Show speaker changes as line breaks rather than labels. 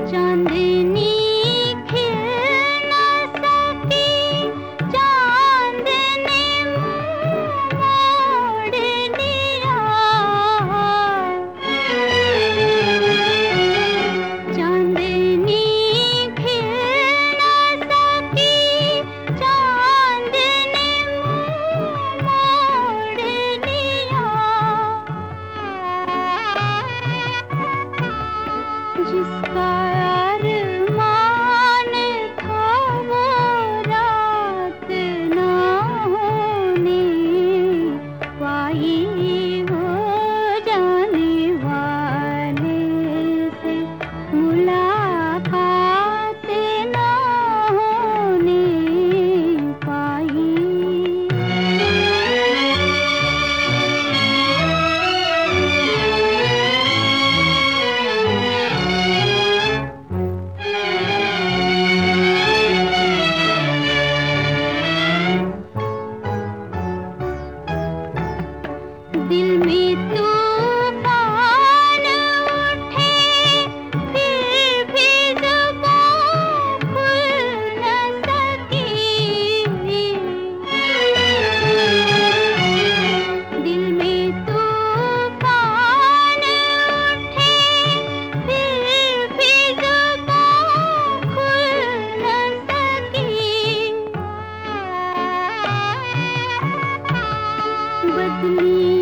चांदनी खिल न सकी, चांद ने मुंह मोड़ लिया। चांदनी खिल न सकी, चांद ने मुंह मोड़ लिया। जिसका अरमान था वो रात ना होने पाई, वो जाने वाले से मुलाकात ना होने पाई। दिल में तूफान उठे, फिर भी ज़ुबान खुल न सकी। दिल में तूफान उठे, फिर भी ज़ुबान खुल न सकी। बदली